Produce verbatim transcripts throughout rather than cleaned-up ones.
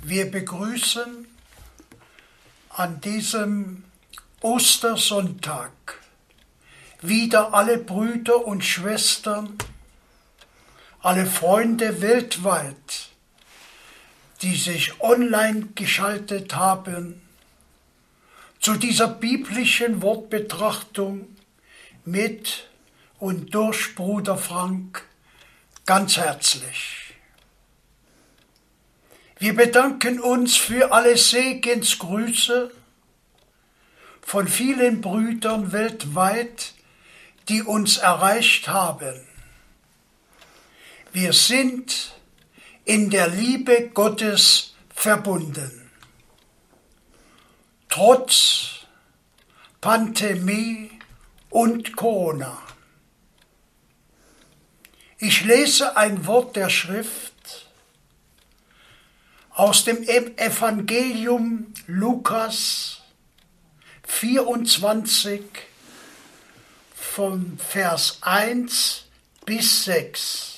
Wir begrüßen an diesem Ostersonntag wieder alle Brüder und Schwestern, alle Freunde weltweit, die sich online geschaltet haben, zu dieser biblischen Wortbetrachtung mit und durch Bruder Frank ganz herzlich. Wir bedanken uns für alle Segensgrüße von vielen Brüdern weltweit, die uns erreicht haben. Wir sind in der Liebe Gottes verbunden. Trotz Pandemie und Corona. Ich lese ein Wort der Schrift aus dem Evangelium Lukas vierundzwanzig von Vers eins bis sechs.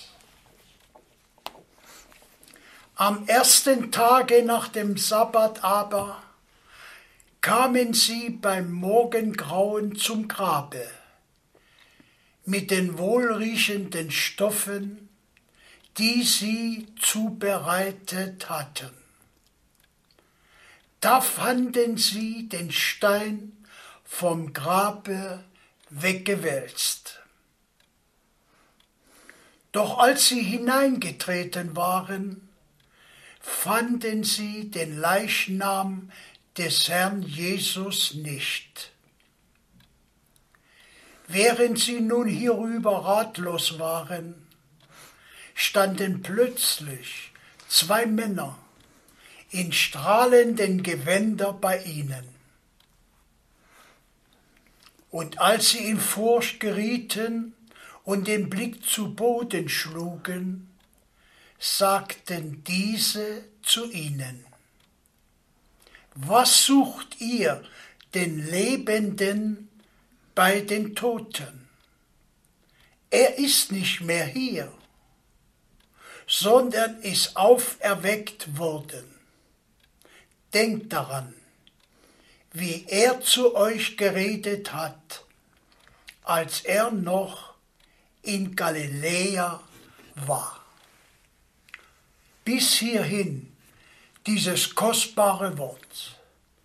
Am ersten Tage nach dem Sabbat aber kamen sie beim Morgengrauen zum Grabe mit den wohlriechenden Stoffen, die sie zubereitet hatten. Da fanden sie den Stein vom Grabe weggewälzt. Doch als sie hineingetreten waren, fanden sie den Leichnam des Herrn Jesus nicht. Während sie nun hierüber ratlos waren, standen plötzlich zwei Männer in strahlenden Gewändern bei ihnen. Und als sie in Furcht gerieten und den Blick zu Boden schlugen, sagten diese zu ihnen: Was sucht ihr den Lebenden bei den Toten? Er ist nicht mehr hier, sondern ist auferweckt worden. Denkt daran, wie er zu euch geredet hat, als er noch in Galiläa war. Bis hierhin dieses kostbare Wort.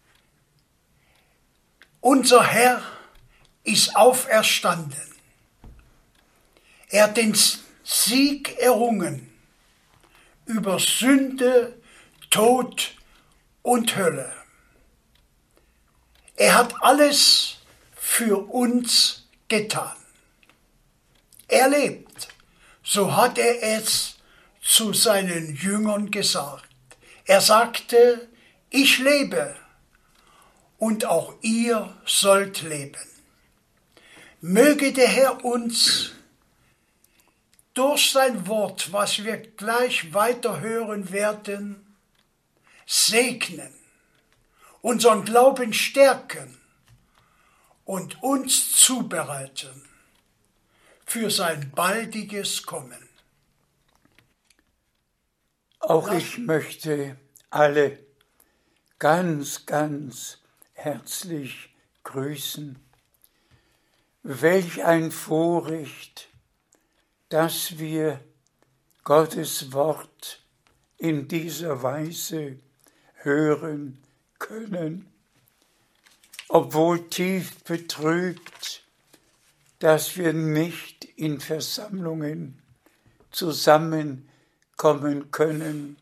Unser Herr ist auferstanden. Er hat den Sieg errungen über Sünde, Tod und Hölle. Er hat alles für uns getan. Er lebt, so hat er es zu seinen Jüngern gesagt. Er sagte: Ich lebe und auch ihr sollt leben. Möge der Herr uns durch sein Wort, was wir gleich weiter hören werden, segnen, unseren Glauben stärken und uns zubereiten für sein baldiges Kommen. Auch ich möchte alle ganz, ganz herzlich grüßen. Welch ein Vorrecht, dass wir Gottes Wort in dieser Weise hören können, obwohl tief betrübt, dass wir nicht in Versammlungen zusammenkommen können.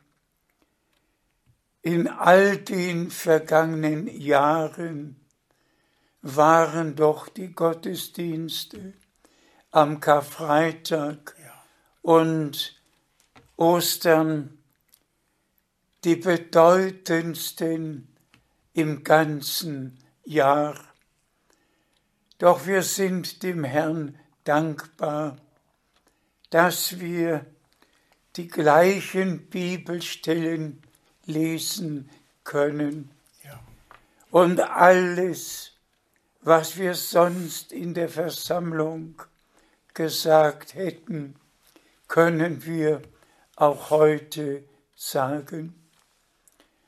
In all den vergangenen Jahren waren doch die Gottesdienste am Karfreitag und Ostern die bedeutendsten im ganzen Jahr. Doch wir sind dem Herrn dankbar, dass wir die gleichen Bibelstellen lesen können. Ja. Und alles, was wir sonst in der Versammlung gesagt hätten, können wir auch heute sagen.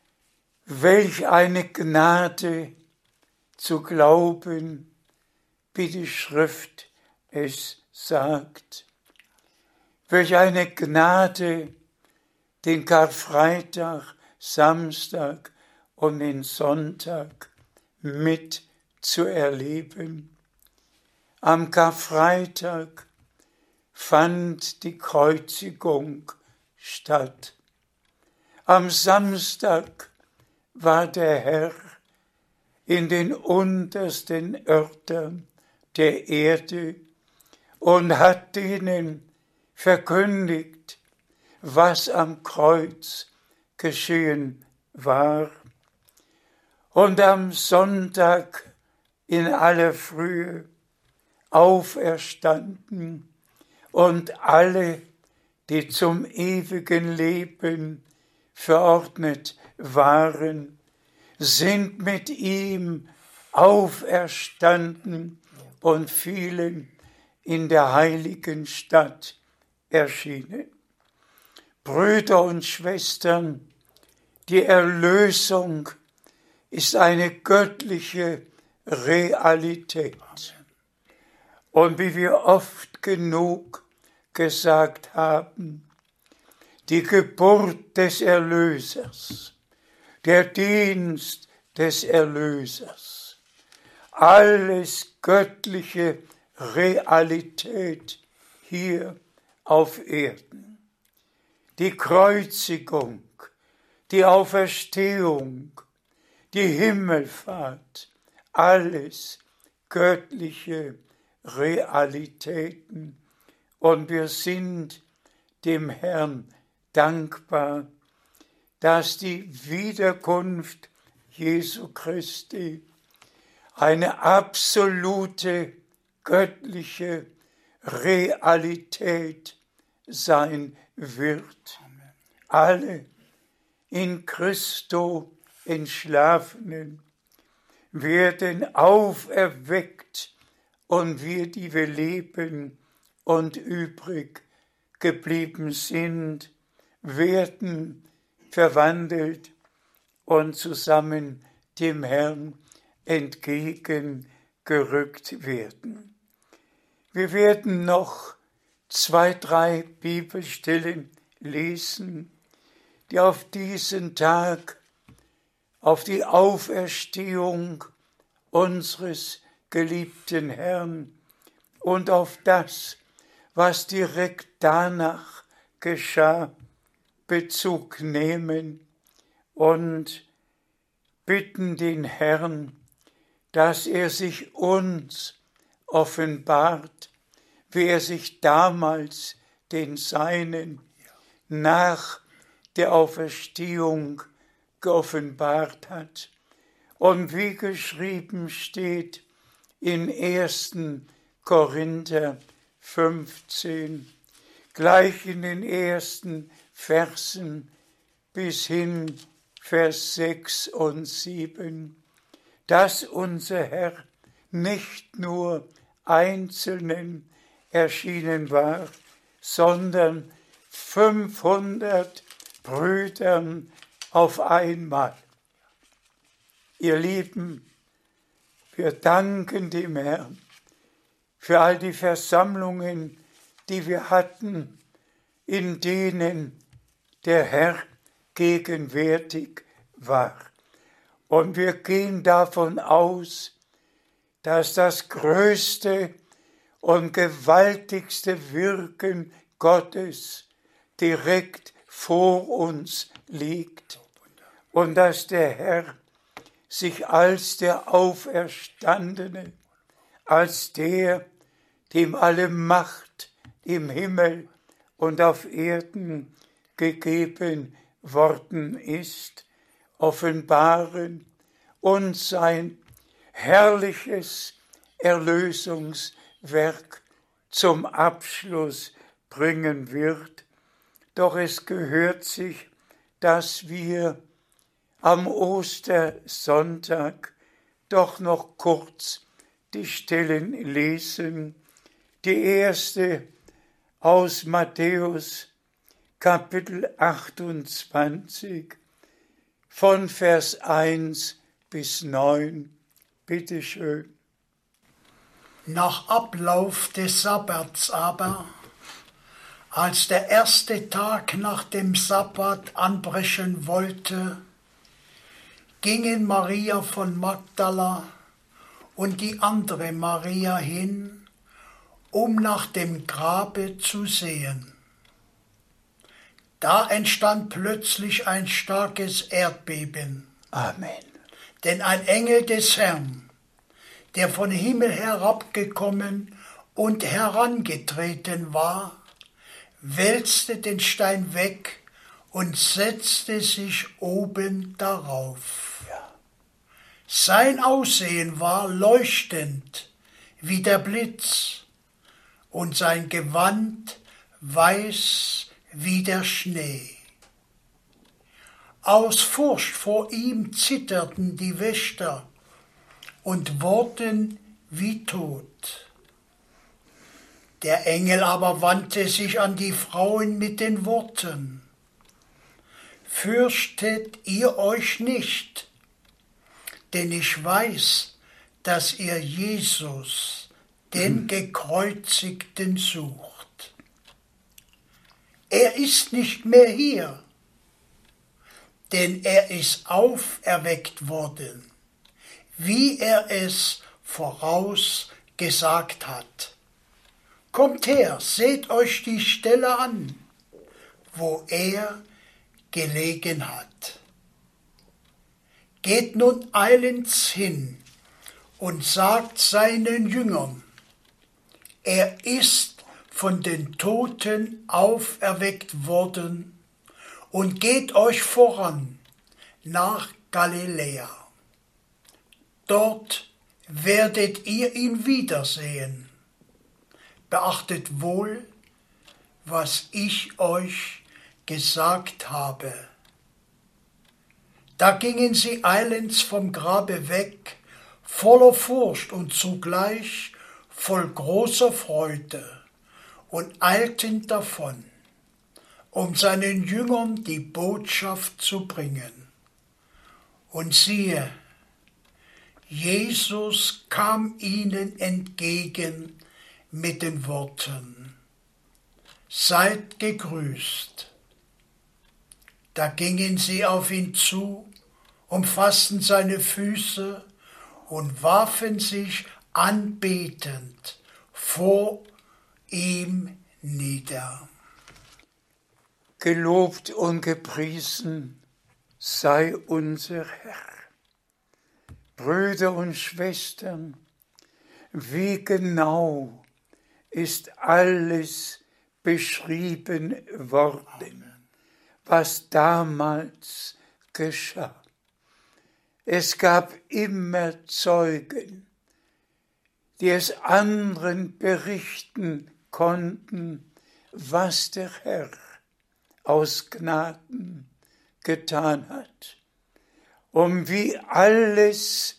welch eine Gnade zu glauben, wie die Schrift es sagt. Welch eine Gnade, den Karfreitag, Samstag und den Sonntag mit zu erleben. Am Karfreitag fand die Kreuzigung statt. Am Samstag war der Herr in den untersten Örtern der Erde und hat denen verkündigt, was am Kreuz geschehen war. Und am Sonntag in aller Frühe auferstanden und alle, die zum ewigen Leben verordnet waren, sind mit ihm auferstanden und vielen in der heiligen Stadt erschienen. Brüder und Schwestern, die Erlösung ist eine göttliche Realität. Und wie wir oft genug gesagt haben, die Geburt des Erlösers, der Dienst des Erlösers, alles göttliche Realität hier auf Erden. Die Kreuzigung, die Auferstehung, die Himmelfahrt, alles göttliche Realitäten. Und wir sind dem Herrn dankbar, dass die Wiederkunft Jesu Christi eine absolute göttliche Realität sein wird. Alle in Christo Entschlafenen werden auferweckt und wir, die wir leben und übrig geblieben sind, werden verwandelt und zusammen dem Herrn entgegengerückt werden. Wir werden noch zwei, drei Bibelstellen lesen, die auf diesen Tag, auf die Auferstehung unseres geliebten Herrn und auf das, was direkt danach geschah, Bezug nehmen und bitten den Herrn, dass er sich uns offenbart, wie er sich damals den Seinen nach der Auferstehung geoffenbart hat. Und wie geschrieben steht in ersten Korinther fünfzehn, gleich in den ersten Versen bis hin Vers sechs und sieben, dass unser Herr nicht nur Einzelnen erschienen war, sondern fünfhundert Brüdern auf einmal. Ihr Lieben, wir danken dem Herrn für all die Versammlungen, die wir hatten, in denen der Herr gegenwärtig war. Und wir gehen davon aus, dass das größte und gewaltigste Wirken Gottes direkt vor uns liegt und dass der Herr sich als der Auferstandene, als der, dem alle Macht im Himmel und auf Erden gegeben worden ist, offenbaren und sein herrliches Erlösungswerk zum Abschluss bringen wird. Doch es gehört sich, dass wir am Ostersonntag doch noch kurz die Stellen lesen. Die erste aus Matthäus Kapitel achtundzwanzig, von Vers eins bis neun. Bitte schön. Nach Ablauf des Sabbats aber, als der erste Tag nach dem Sabbat anbrechen wollte, gingen Maria von Magdala und die andere Maria hin, um nach dem Grabe zu sehen. Da entstand plötzlich ein starkes Erdbeben. Amen. Denn ein Engel des Herrn, der von Himmel herabgekommen und herangetreten war, wälzte den Stein weg und setzte sich oben darauf. Ja. Sein Aussehen war leuchtend wie der Blitz und sein Gewand weiß wie der Schnee. Aus Furcht vor ihm zitterten die Wächter und wurden wie tot. Der Engel aber wandte sich an die Frauen mit den Worten: Fürchtet ihr euch nicht, denn ich weiß, dass ihr Jesus, den Gekreuzigten, sucht. Er ist nicht mehr hier, denn er ist auferweckt worden, wie er es vorausgesagt hat. Kommt her, seht euch die Stelle an, wo er gelegen hat. Geht nun eilends hin und sagt seinen Jüngern, er ist von den Toten auferweckt worden, und geht euch voran nach Galiläa. Dort werdet ihr ihn wiedersehen. Beachtet wohl, was ich euch gesagt habe. Da gingen sie eilends vom Grabe weg, voller Furcht und zugleich voll großer Freude, und eilten davon, um seinen Jüngern die Botschaft zu bringen. Und siehe, Jesus kam ihnen entgegen mit den Worten: Seid gegrüßt. Da gingen sie auf ihn zu, umfassten seine Füße und warfen sich anbetend vor ihm nieder. Gelobt und gepriesen sei unser Herr. Brüder und Schwestern, wie genau ist alles beschrieben worden, was damals geschah. Es gab immer Zeugen, die es anderen berichten konnten, was der Herr aus Gnaden getan hat, um wie alles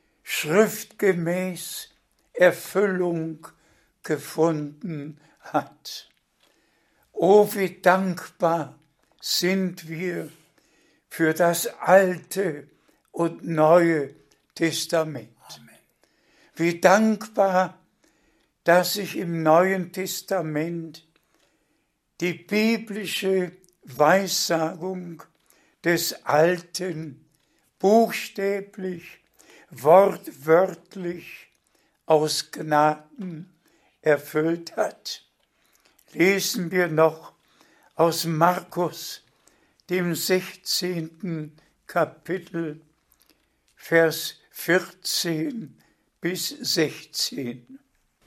schriftgemäß Erfüllung gefunden hat. O, wie dankbar sind wir für das Alte und Neue Testament. Amen. Wie dankbar, dass sich im Neuen Testament die biblische Weissagung des Alten buchstäblich, wortwörtlich aus Gnaden erfüllt hat. Lesen wir noch aus Markus, dem sechzehnten Kapitel, Vers vierzehn bis sechzehn.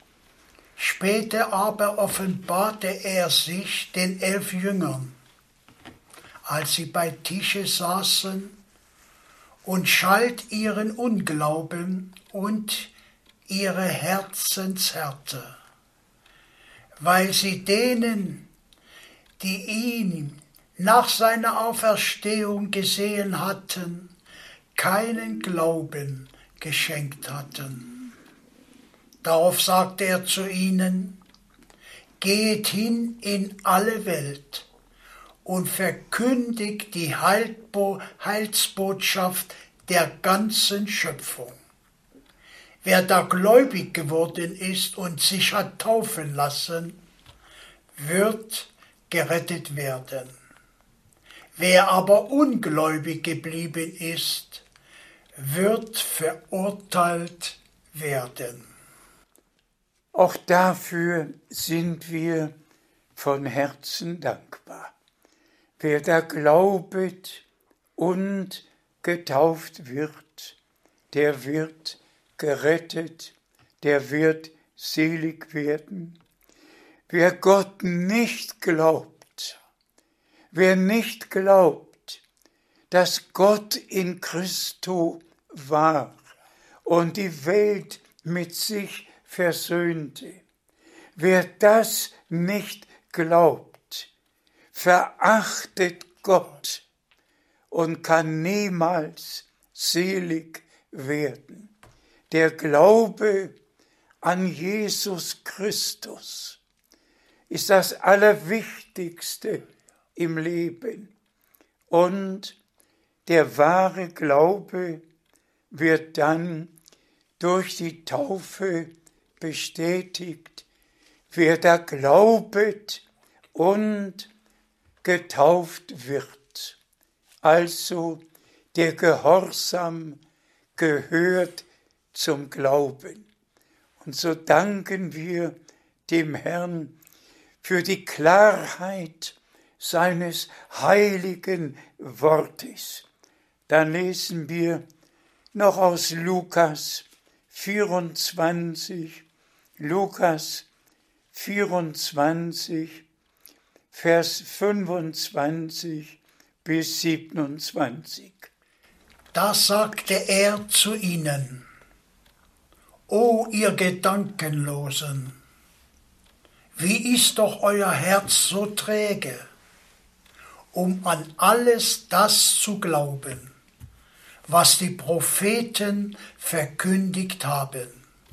Später aber offenbarte er sich den elf Jüngern, als sie bei Tische saßen, und schalt ihren Unglauben und ihre Herzenshärte, weil sie denen, die ihn nach seiner Auferstehung gesehen hatten, keinen Glauben geschenkt hatten. Darauf sagte er zu ihnen: Geht hin in alle Welt und verkündigt die Heilbo- Heilsbotschaft der ganzen Schöpfung. Wer da gläubig geworden ist und sich hat taufen lassen, wird gerettet werden. Wer aber ungläubig geblieben ist, wird verurteilt werden. Auch dafür sind wir von Herzen dankbar. Wer da glaubet und getauft wird, der wird gerettet, der wird selig werden. Wer Gott nicht glaubt, wer nicht glaubt, dass Gott in Christo war und die Welt mit sich versöhnte, wer das nicht glaubt, verachtet Gott und kann niemals selig werden. Der Glaube an Jesus Christus ist das Allerwichtigste im Leben. Und der wahre Glaube wird dann durch die Taufe bestätigt. Wer da glaubet und getauft wird, also der Gehorsam gehört zum Glauben. Und so danken wir dem Herrn für die Klarheit seines heiligen Wortes. Dann lesen wir noch aus Lukas vierundzwanzig, Lukas vierundzwanzig, Vers fünfundzwanzig bis siebenundzwanzig. Da sagte er zu ihnen: O ihr Gedankenlosen, wie ist doch euer Herz so träge, um an alles das zu glauben, was die Propheten verkündigt haben?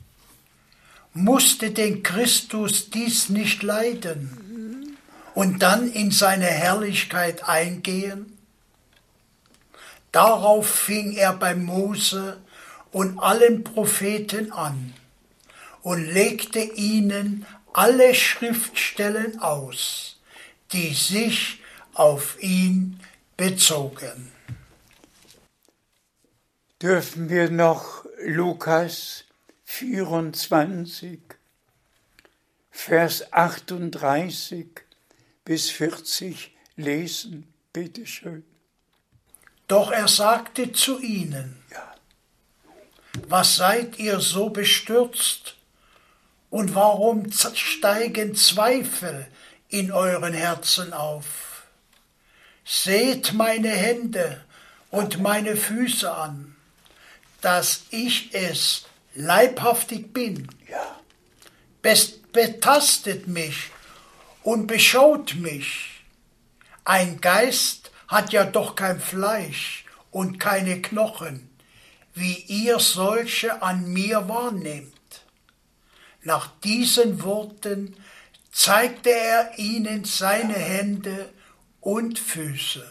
Musste denn Christus dies nicht leiden und dann in seine Herrlichkeit eingehen? Darauf fing er bei Mose und allen Propheten an und legte ihnen alle Schriftstellen aus, die sich auf ihn bezogen. Dürfen wir noch Lukas vierundzwanzig, Vers achtunddreißig bis vierzig lesen? Bitte schön. Doch er sagte zu ihnen: Ja. Was seid ihr so bestürzt? Und warum steigen Zweifel in euren Herzen auf? Seht meine Hände und meine Füße an, dass ich es leibhaftig bin. Ja. Betastet mich und beschaut mich. Ein Geist hat ja doch kein Fleisch und keine Knochen, wie ihr solche an mir wahrnehmt. Nach diesen Worten zeigte er ihnen seine Hände und Füße.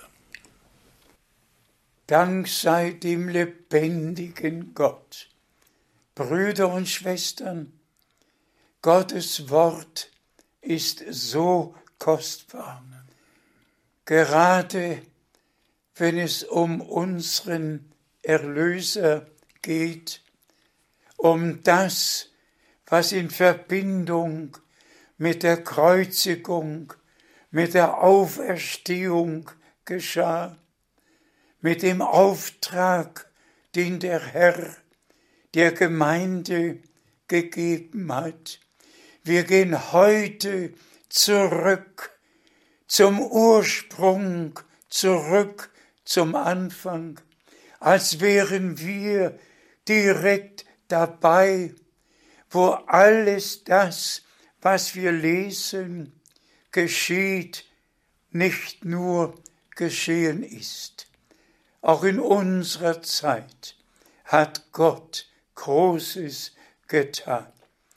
Dank sei dem lebendigen Gott. Brüder und Schwestern, Gottes Wort ist so kostbar. Gerade wenn es um unseren Erlöser geht, um das, was in Verbindung mit der Kreuzigung, mit der Auferstehung geschah, mit dem Auftrag, den der Herr der Gemeinde gegeben hat. Wir gehen heute zurück zum Ursprung, zurück zum Anfang, als wären wir direkt dabei, wo alles das, was wir lesen, geschieht, nicht nur geschehen ist. Auch in unserer Zeit hat Gott Großes getan.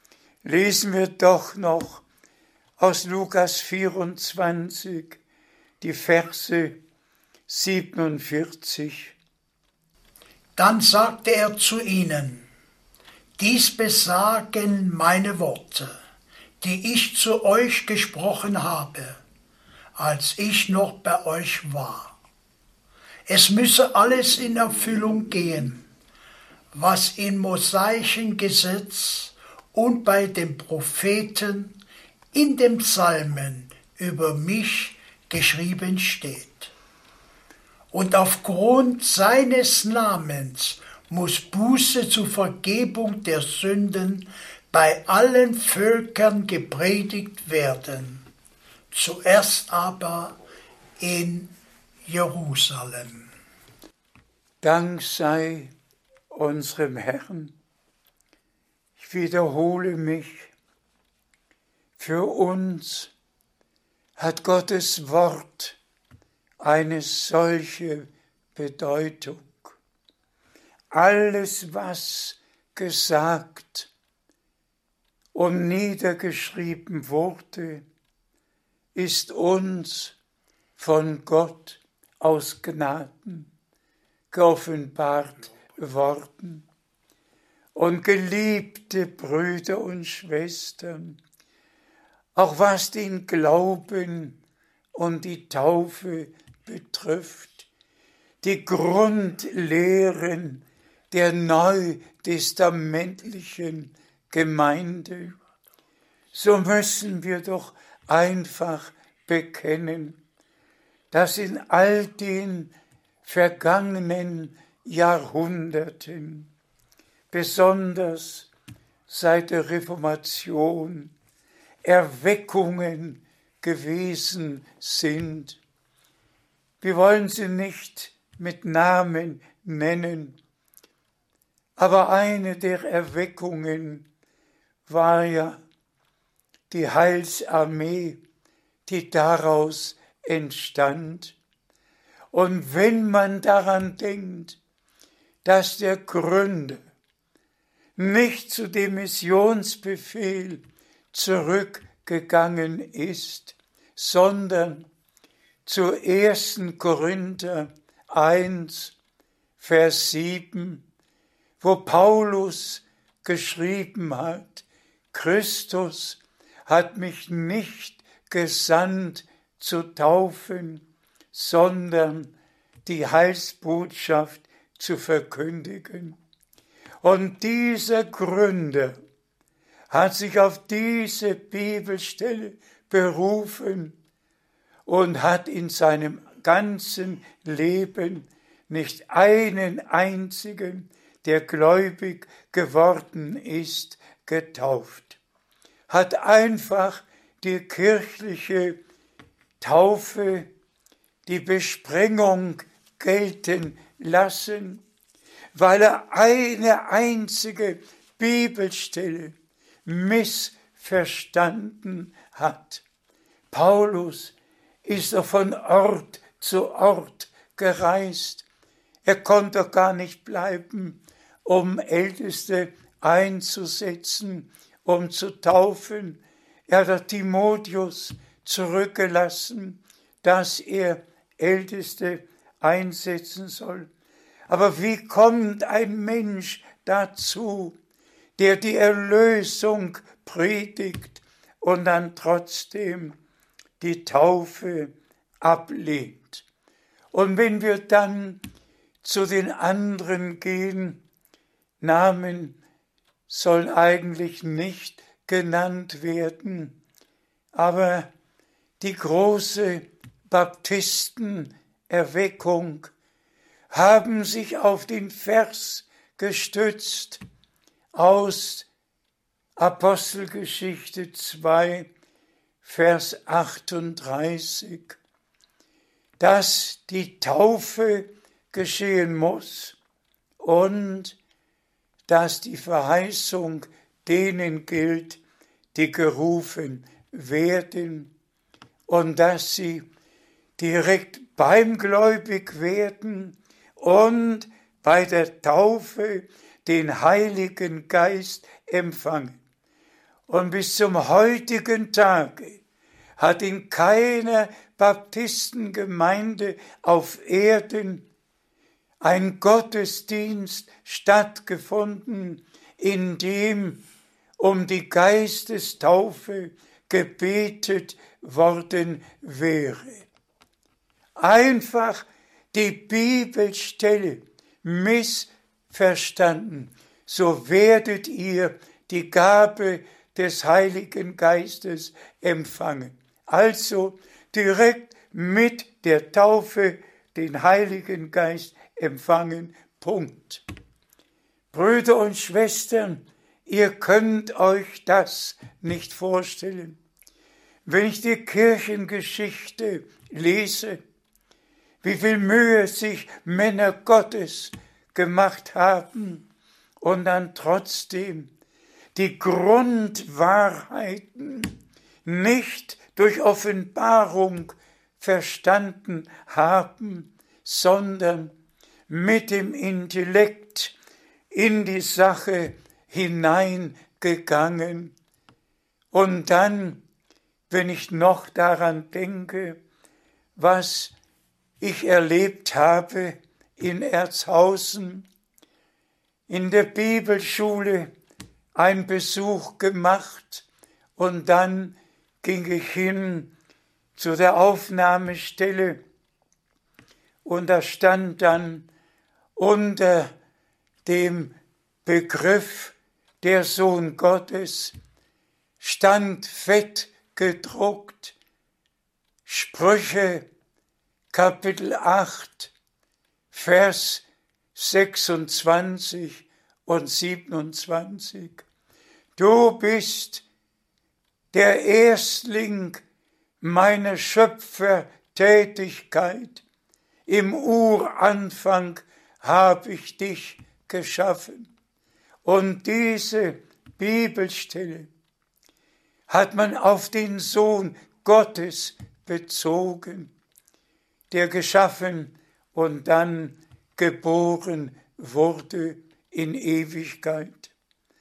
Lesen wir doch noch aus Lukas vierundzwanzig, die Verse siebenundvierzig. Dann sagte er zu ihnen: Dies besagen meine Worte, die ich zu euch gesprochen habe, als ich noch bei euch war. Es müsse alles in Erfüllung gehen, was im mosaischen Gesetz und bei den Propheten in den Psalmen über mich geschrieben steht. Und aufgrund seines Namens muss Buße zur Vergebung der Sünden bei allen Völkern gepredigt werden, zuerst aber in Jerusalem. Dank sei unserem Herrn. Ich wiederhole mich, für uns hat Gottes Wort eine solche Bedeutung. Alles, was gesagt und niedergeschrieben wurde, ist uns von Gott aus Gnaden geoffenbart worden. Und geliebte Brüder und Schwestern, auch was den Glauben und die Taufe betrifft, die Grundlehren der neutestamentlichen Gemeinde, so müssen wir doch einfach bekennen, dass in all den vergangenen Jahrhunderten, besonders seit der Reformation, Erweckungen gewesen sind. Wir wollen sie nicht mit Namen nennen, aber eine der Erweckungen war ja die Heilsarmee, die daraus entstand. Und wenn man daran denkt, dass der Gründer nicht zu dem Missionsbefehl zurückgegangen ist, sondern zu ersten Korinther eins, Vers sieben, wo Paulus geschrieben hat: Christus hat mich nicht gesandt zu taufen, sondern die Heilsbotschaft zu verkündigen. Und dieser Gründer hat sich auf diese Bibelstelle berufen und hat in seinem ganzen Leben nicht einen einzigen, der gläubig geworden ist, getauft. Hat einfach die kirchliche Taufe, die Besprengung gelten lassen, weil er eine einzige Bibelstelle missverstanden hat. Paulus ist er von Ort zu Ort gereist. Er konnte gar nicht bleiben, um Älteste einzusetzen, um zu taufen. Er hat Timotheus zurückgelassen, dass er Älteste einsetzen soll. Aber wie kommt ein Mensch dazu, der die Erlösung predigt und dann trotzdem die Taufe ablehnt? Und wenn wir dann zu den anderen gehen, Namen sollen eigentlich nicht genannt werden, aber die große Baptistenerweckung haben sich auf den Vers gestützt aus Apostelgeschichte zwei, Vers achtunddreißig, dass die Taufe geschehen muss und dass die Verheißung denen gilt, die gerufen werden, und dass sie direkt beim Gläubigwerden und bei der Taufe den Heiligen Geist empfangen. Und bis zum heutigen Tage hat in keiner Baptistengemeinde auf Erden ein Gottesdienst stattgefunden, in dem um die Geistestaufe gebetet worden wäre. Einfach die Bibelstelle missverstanden, so werdet ihr die Gabe des Heiligen Geistes empfangen. Also direkt mit der Taufe den Heiligen Geist empfangen. Punkt. Brüder und Schwestern, ihr könnt euch das nicht vorstellen. Wenn ich die Kirchengeschichte lese, wie viel Mühe sich Männer Gottes gemacht haben und dann trotzdem die Grundwahrheiten nicht durch Offenbarung verstanden haben, sondern mit dem Intellekt in die Sache hineingegangen. Und dann, wenn ich noch daran denke, was ich erlebt habe in Erzhausen, in der Bibelschule einen Besuch gemacht und dann ging ich hin zu der Aufnahmestelle und da stand dann unter dem Begriff der Sohn Gottes, stand fett gedruckt, Sprüche Kapitel acht, Vers sechsundzwanzig und siebenundzwanzig. Du bist der Erstling meiner Schöpfertätigkeit. Im Uranfang habe ich dich geschaffen. Und diese Bibelstelle hat man auf den Sohn Gottes bezogen, der geschaffen und dann geboren wurde in Ewigkeit.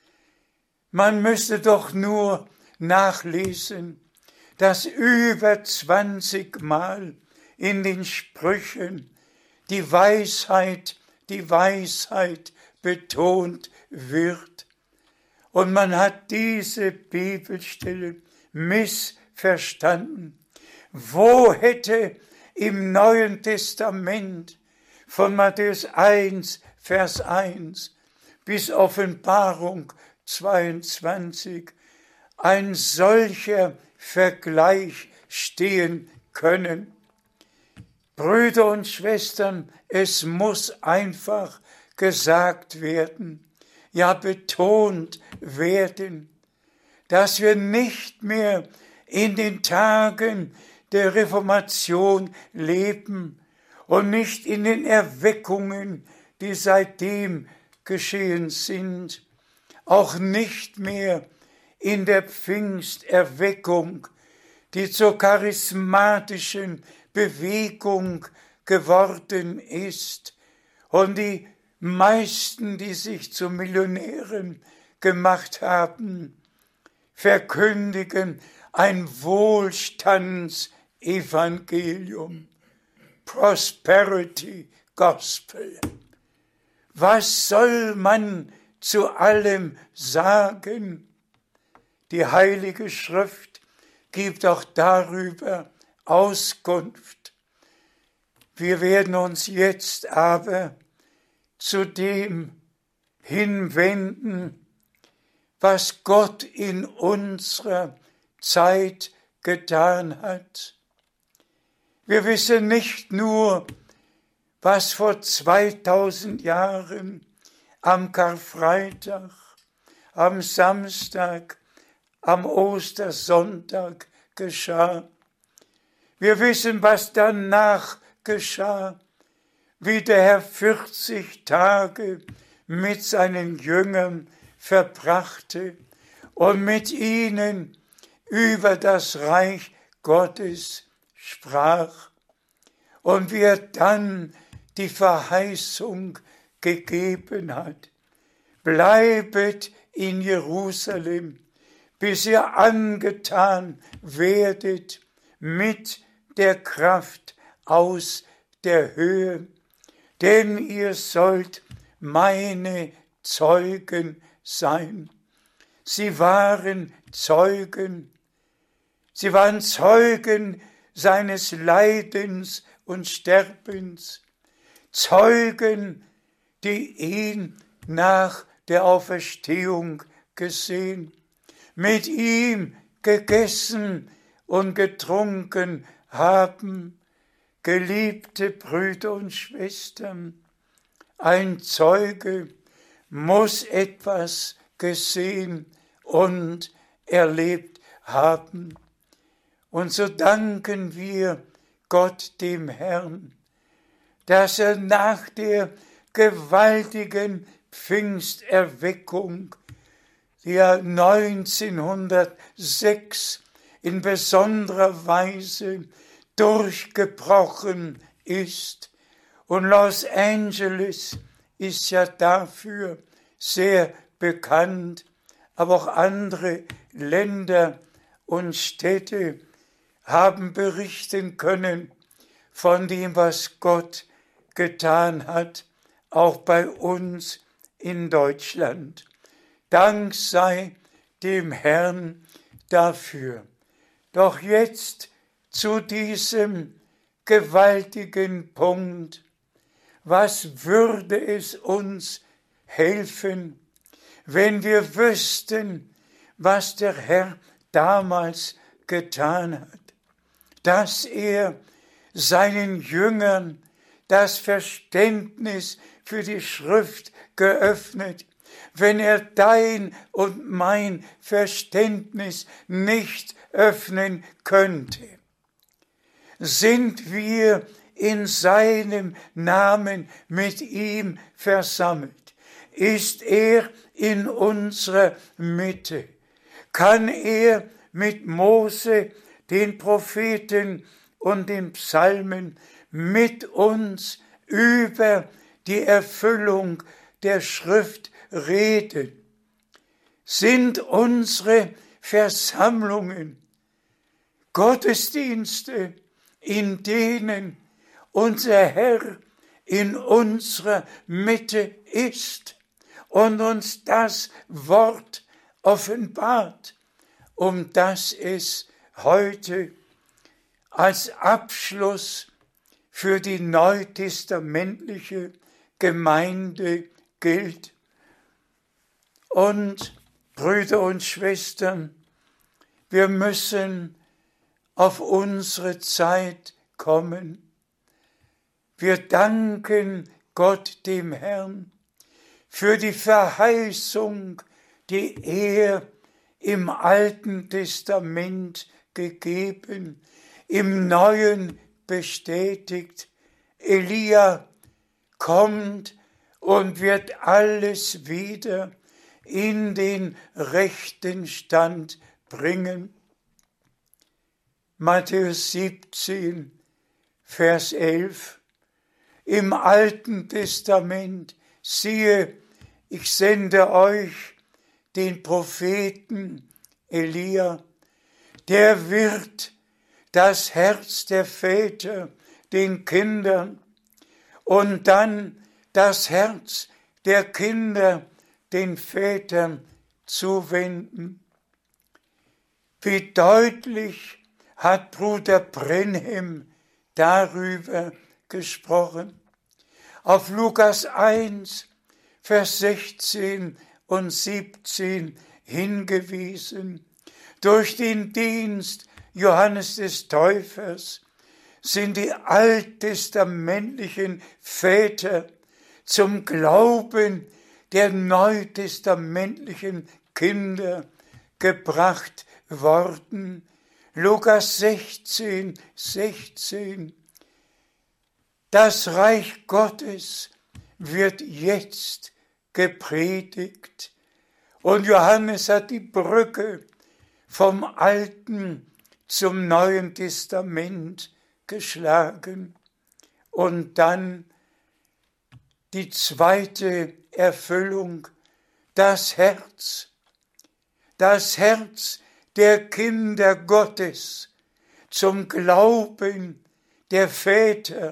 Man müsste doch nur nachlesen, dass über zwanzig Mal in den Sprüchen die Weisheit, die Weisheit betont wird. Und man hat diese Bibelstelle missverstanden. Wo hätte im Neuen Testament von Matthäus eins, Vers eins bis Offenbarung zweiundzwanzig ein solcher Vergleich stehen können? Brüder und Schwestern, es muss einfach gesagt werden, ja betont werden, dass wir nicht mehr in den Tagen der Reformation leben und nicht in den Erweckungen, die seitdem geschehen sind, auch nicht mehr in der Pfingsterweckung, die zur charismatischen Bewegung geworden ist und die meisten, die sich zu Millionären gemacht haben, verkündigen ein Wohlstandsevangelium, Prosperity Gospel. Was soll man zu allem sagen? Die Heilige Schrift gibt auch darüber Auskunft. Wir werden uns jetzt aber zu dem hinwenden, was Gott in unserer Zeit getan hat. Wir wissen nicht nur, was vor zweitausend Jahren am Karfreitag, am Samstag, am Ostersonntag geschah. Wir wissen, was danach geschah, wie der Herr vierzig Tage mit seinen Jüngern verbrachte und mit ihnen über das Reich Gottes sprach und wie er dann die Verheißung gegeben hat. Bleibet in Jerusalem, bis ihr angetan werdet mit der Kraft aus der Höhe, denn ihr sollt meine Zeugen sein. Sie waren Zeugen, sie waren Zeugen seines Leidens und Sterbens, Zeugen, die ihn nach der Auferstehung gesehen, mit ihm gegessen und getrunken haben. Geliebte Brüder und Schwestern, ein Zeuge muss etwas gesehen und erlebt haben. Und so danken wir Gott dem Herrn, dass er nach der gewaltigen Pfingsterweckung, die ja neunzehnhundertsechs in besonderer Weise durchgebrochen ist, und Los Angeles ist ja dafür sehr bekannt, aber auch andere Länder und Städte haben berichten können von dem, was Gott getan hat, auch bei uns in Deutschland. Dank sei dem Herrn dafür. Doch jetzt zu diesem gewaltigen Punkt. Was würde es uns helfen, wenn wir wüssten, was der Herr damals getan hat, dass er seinen Jüngern das Verständnis für die Schrift geöffnet, wenn er dein und mein Verständnis nicht öffnen könnte. Sind wir in seinem Namen mit ihm versammelt? Ist er in unserer Mitte? Kann er mit Mose, den Propheten und den Psalmen mit uns über die Erfüllung der Schrift reden? Sind unsere Versammlungen Gottesdienste, in denen unser Herr in unserer Mitte ist und uns das Wort offenbart, um das es heute als Abschluss für die neutestamentliche Gemeinde gilt. Und Brüder und Schwestern, wir müssen auf unsere Zeit kommen. Wir danken Gott dem Herrn für die Verheißung, die er im Alten Testament gegeben, im Neuen bestätigt. Elia kommt und wird alles wieder in den rechten Stand bringen. Matthäus siebzehn, Vers elf. Im Alten Testament, siehe, ich sende euch den Propheten Elia, der wird das Herz der Väter den Kindern und dann das Herz der Kinder den Vätern zuwenden. Wie deutlich hat Bruder Brenhem darüber gesprochen. Auf Lukas eins, Vers sechzehn und siebzehn hingewiesen. Durch den Dienst Johannes des Täufers sind die alttestamentlichen Väter zum Glauben der neutestamentlichen Kinder gebracht worden. Lukas sechzehn, sechzehn. Das Reich Gottes wird jetzt gepredigt. Und Johannes hat die Brücke vom Alten zum Neuen Testament geschlagen. Und dann die zweite Erfüllung, das Herz. Das Herz der Kinder Gottes, zum Glauben der Väter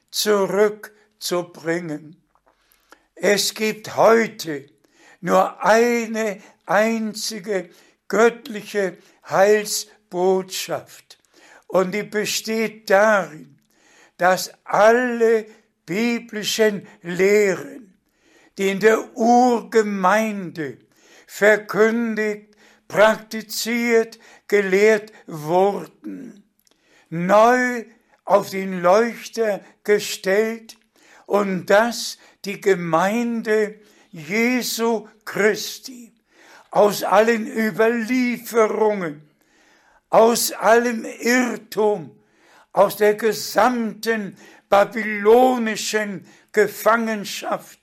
zurückzubringen. Es gibt heute nur eine einzige göttliche Heilsbotschaft und die besteht darin, dass alle biblischen Lehren, die in der Urgemeinde verkündigt, praktiziert, gelehrt wurden, neu auf den Leuchter gestellt und dass die Gemeinde Jesu Christi aus allen Überlieferungen, aus allem Irrtum, aus der gesamten babylonischen Gefangenschaft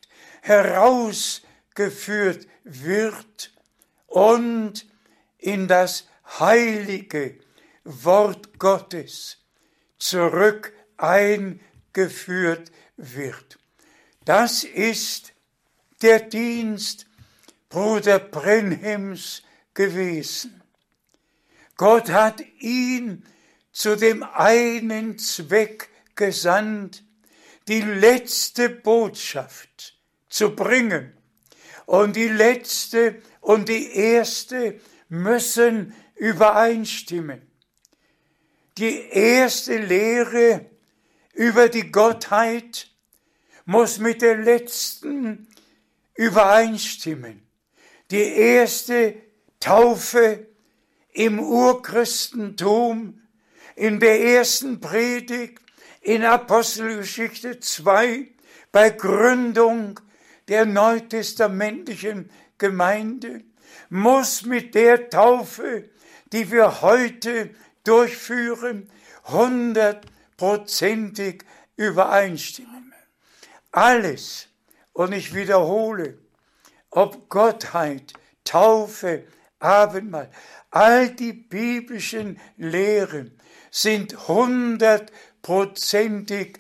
herausgeführt wird und in das heilige Wort Gottes zurück eingeführt wird. Das ist der Dienst Bruder Brenhims gewesen. Gott hat ihn zu dem einen Zweck gesandt, die letzte Botschaft zu bringen. Und die letzte und die erste müssen übereinstimmen. Die erste Lehre über die Gottheit muss mit der letzten übereinstimmen. Die erste Taufe im Urchristentum, in der ersten Predigt in Apostelgeschichte zwei, bei Gründung der neutestamentlichen Gemeinde, muss mit der Taufe, die wir heute durchführen, hundertprozentig übereinstimmen. Alles, und ich wiederhole, ob Gottheit, Taufe, Abendmahl, all die biblischen Lehren sind hundertprozentig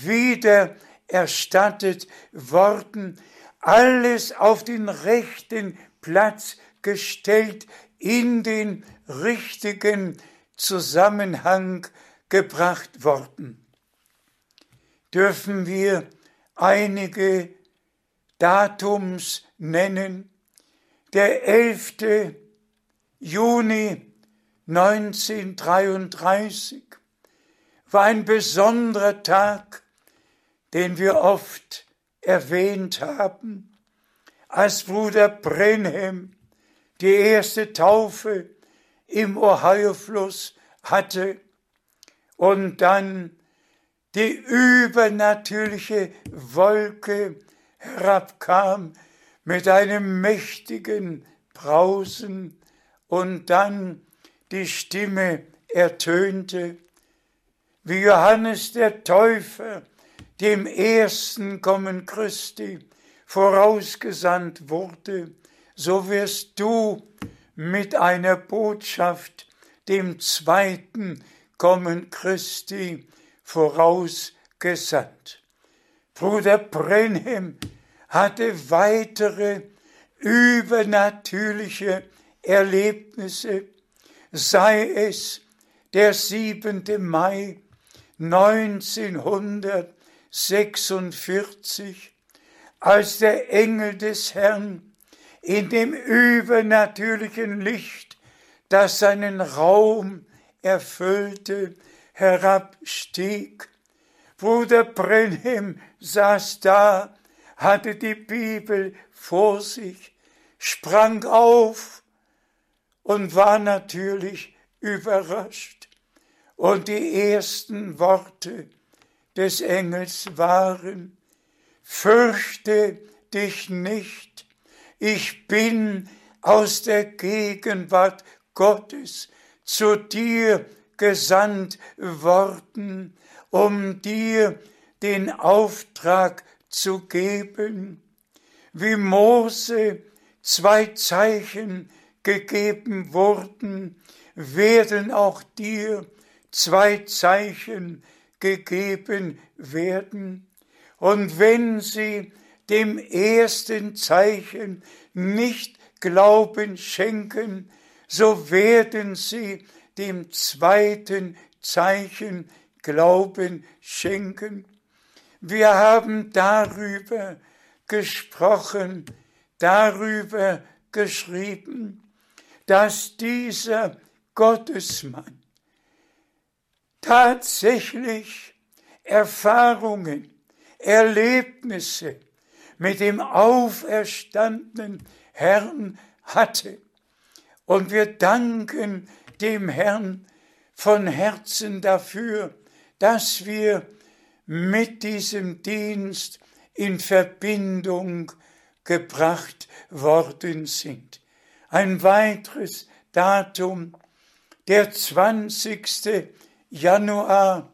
wiedererstattet worden, alles auf den rechten Platz gestellt, in den richtigen Zusammenhang gebracht worden. Dürfen wir einige Datums nennen? Der elfte Juni neunzehnhundertdreiunddreißig war ein besonderer Tag, den wir oft erwähnt haben, als Bruder Brenhim die erste Taufe im Ohio-Fluss hatte und dann die übernatürliche Wolke herabkam mit einem mächtigen Brausen und dann die Stimme ertönte, wie Johannes der Täufer dem ersten Kommen Christi vorausgesandt wurde, so wirst du mit einer Botschaft dem zweiten Kommen Christi vorausgesandt. Bruder Brenhim hatte weitere übernatürliche Erlebnisse, sei es der siebente Mai neunzehnhundertsechsundvierzig, als der Engel des Herrn in dem übernatürlichen Licht, das seinen Raum erfüllte, herabstieg. Bruder Brenhim saß da, hatte die Bibel vor sich, sprang auf und war natürlich überrascht. Und die ersten Worte des Engels waren: Fürchte dich nicht, ich bin aus der Gegenwart Gottes zu dir gesandt worden, um dir den Auftrag zu geben, wie Mose zwei Zeichen gegeben wurden, werden auch dir zwei Zeichen gegeben werden. Und wenn sie dem ersten Zeichen nicht Glauben schenken, so werden sie dem zweiten Zeichen Glauben schenken. Wir haben darüber gesprochen, darüber geschrieben, dass dieser Gottesmann tatsächlich Erfahrungen, Erlebnisse mit dem auferstandenen Herrn hatte. Und wir danken dem Herrn von Herzen dafür, dass wir mit diesem Dienst in Verbindung gebracht worden sind. Ein weiteres Datum, der zwanzigste Januar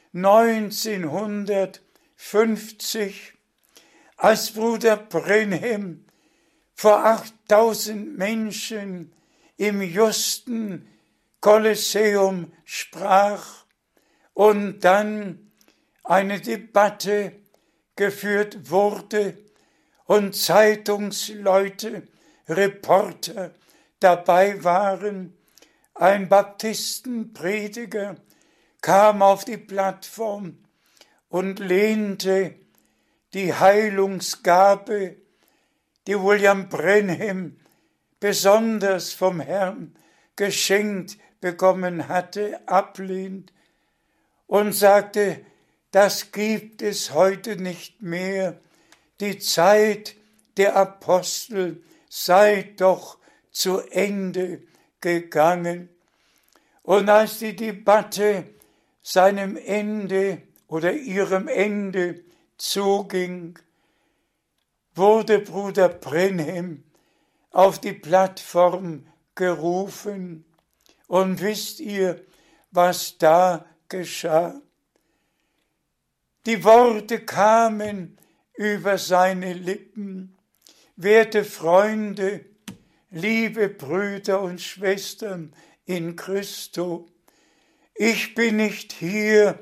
neunzehnhundertfünfzig, als Bruder Brenhem vor achttausend Menschen im Justen Kolosseum sprach und dann eine Debatte geführt wurde und Zeitungsleute, Reporter dabei waren. Ein Baptistenprediger kam auf die Plattform und lehnte die Heilungsgabe, die William Brenhem besonders vom Herrn geschenkt bekommen hatte, ablehnt und sagte, das gibt es heute nicht mehr. Die Zeit der Apostel sei doch zu Ende gegangen. Und als die Debatte seinem Ende oder ihrem Ende zuging, wurde Bruder Brenhem auf die Plattform gerufen. Und wisst ihr, was da geschah? Die Worte kamen über seine Lippen. Werte Freunde, liebe Brüder und Schwestern in Christo, ich bin nicht hier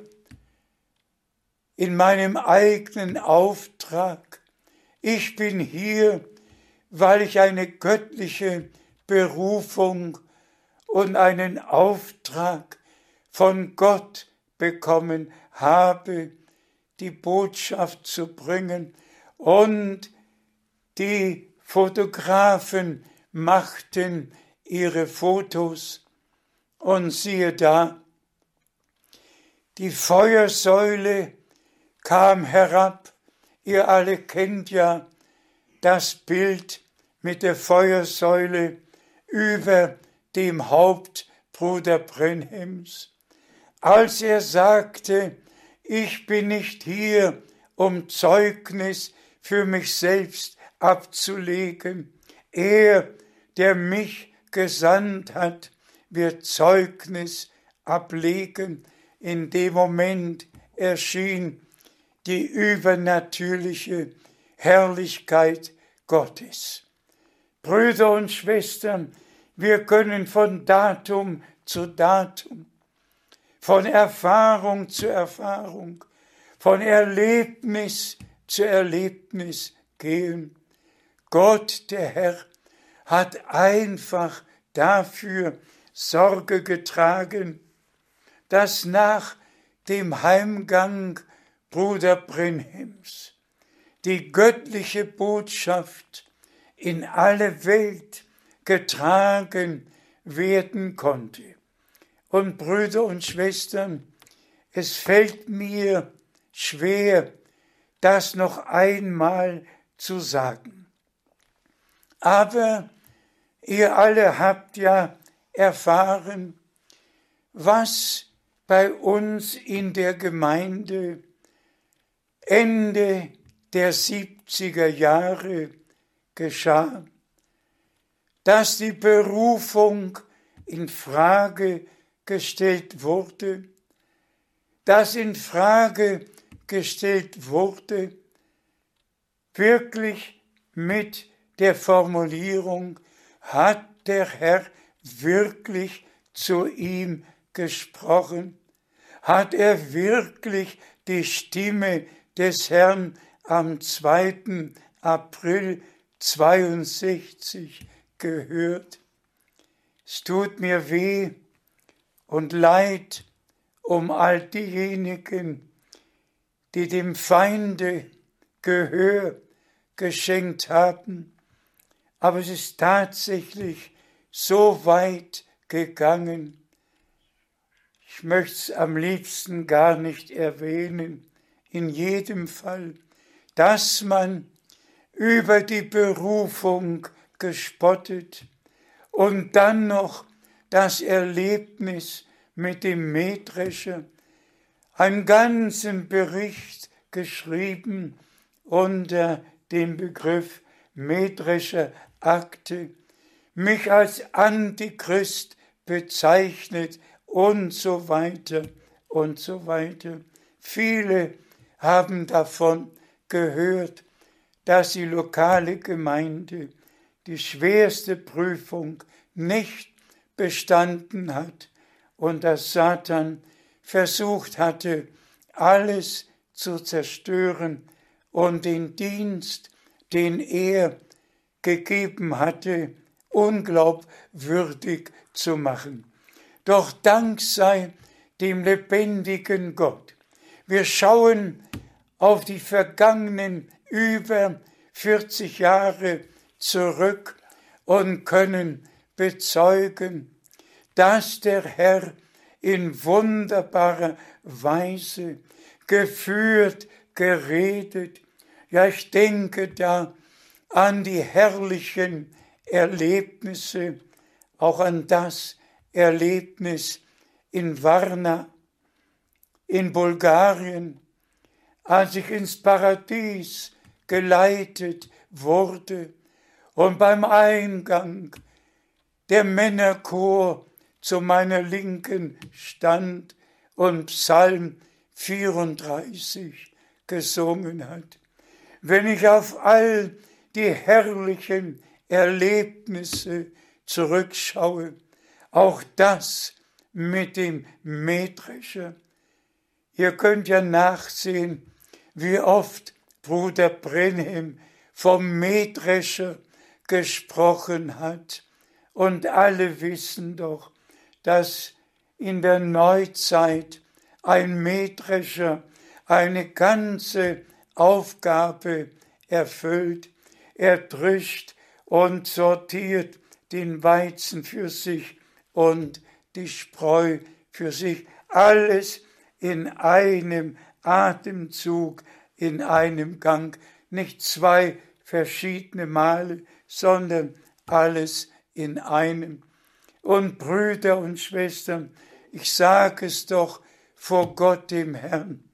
in meinem eigenen Auftrag. Ich bin hier, weil ich eine göttliche Berufung und einen Auftrag von Gott bekommen habe, die Botschaft zu bringen. Und die Fotografen machten ihre Fotos und siehe da, die Feuersäule kam herab. Ihr alle kennt ja das Bild mit der Feuersäule über dem Haupt Bruder Brenhems. Als er sagte, ich bin nicht hier, um Zeugnis für mich selbst abzulegen. Er, der mich gesandt hat, wird Zeugnis ablegen. In dem Moment erschien die übernatürliche Herrlichkeit Gottes. Brüder und Schwestern, wir können von Datum zu Datum, von Erfahrung zu Erfahrung, von Erlebnis zu Erlebnis gehen. Gott, der Herr, hat einfach dafür Sorge getragen, dass nach dem Heimgang Bruder Brenhems die göttliche Botschaft in alle Welt getragen werden konnte. Und Brüder und Schwestern, es fällt mir schwer, das noch einmal zu sagen. Aber ihr alle habt ja erfahren, was bei uns in der Gemeinde Ende der siebziger Jahre geschah, dass die Berufung in Frage gestellt wurde, dass in Frage gestellt wurde, wirklich mit der Formulierung, hat der Herr wirklich zu ihm gesprochen? Hat er wirklich die Stimme des Herrn am zweiten April zweiundsechzig gehört? Es tut mir weh und leid um all diejenigen, die dem Feinde Gehör geschenkt haben. Aber es ist tatsächlich so weit gegangen. Ich möchte es am liebsten gar nicht erwähnen, in jedem Fall, dass man über die Berufung gespottet und dann noch das Erlebnis mit dem Mähdrescher, einen ganzen Bericht geschrieben unter dem Begriff Mähdrescher-Akte, mich als Antichrist bezeichnet und so weiter und so weiter. Viele haben davon gehört, dass die lokale Gemeinde die schwerste Prüfung nicht bestanden hat und dass Satan versucht hatte, alles zu zerstören und den Dienst, den er gegeben hatte, unglaubwürdig zu machen. Doch Dank sei dem lebendigen Gott. Wir schauen auf die vergangenen über vierzig Jahre zurück und können bezeugen, dass der Herr in wunderbarer Weise geführt, geredet. Ja, ich denke da an die herrlichen Erlebnisse, auch an das Erlebnis in Varna, in Bulgarien, als ich ins Paradies geleitet wurde und beim Eingang der Männerchor zu meiner Linken stand und Psalm vierunddreißig gesungen hat. Wenn ich auf all die herrlichen Erlebnisse zurückschaue, auch das mit dem Mähdrescher. Ihr könnt ja nachsehen, wie oft Bruder Brenhem vom Mähdrescher gesprochen hat. Und alle wissen doch, dass in der Neuzeit ein Mähdrescher eine ganze Aufgabe erfüllt. Er drischt und sortiert den Weizen für sich und die Spreu für sich. Alles in einem Atemzug, in einem Gang. Nicht zwei verschiedene Male, sondern alles in einem. Und Brüder und Schwestern, ich sage es doch vor Gott dem Herrn.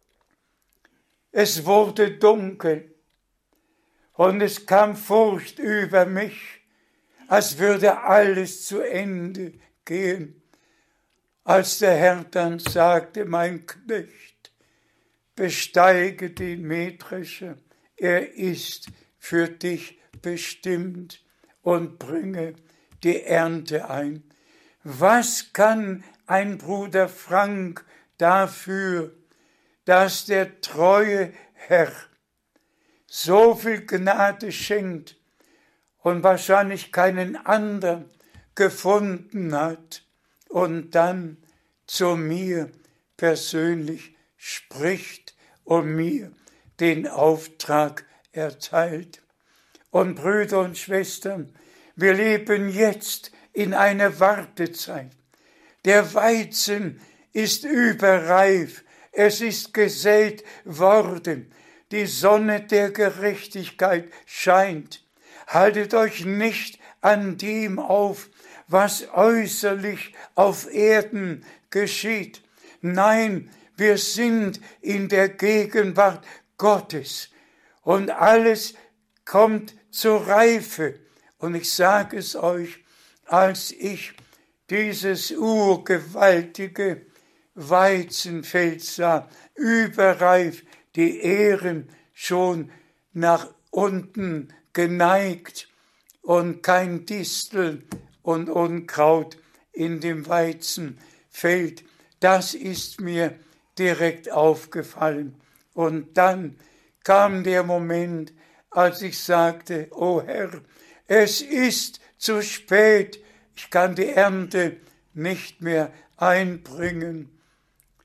Es wurde dunkel und es kam Furcht über mich, als würde alles zu Ende gehen. Als der Herr dann sagte, mein Knecht, besteige den Mähdrescher, er ist für dich bestimmt und bringe die Ernte ein. Was kann ein Bruder Frank dafür, dass der treue Herr so viel Gnade schenkt und wahrscheinlich keinen anderen gefunden hat und dann zu mir persönlich spricht und mir den Auftrag erteilt. Und Brüder und Schwestern, wir leben jetzt in einer Wartezeit. Der Weizen ist überreif, es ist gesät worden, die Sonne der Gerechtigkeit scheint. Haltet euch nicht an dem auf, was äußerlich auf Erden geschieht. Nein, wir sind in der Gegenwart Gottes und alles kommt zur Reife. Und ich sage es euch, als ich dieses urgewaltige Weizenfeld sah, überreif, die Ähren schon nach unten geneigt und kein Distel und Unkraut in dem Weizenfeld. Das ist mir direkt aufgefallen. Und dann kam der Moment, als ich sagte, o Herr, es ist zu spät, ich kann die Ernte nicht mehr einbringen.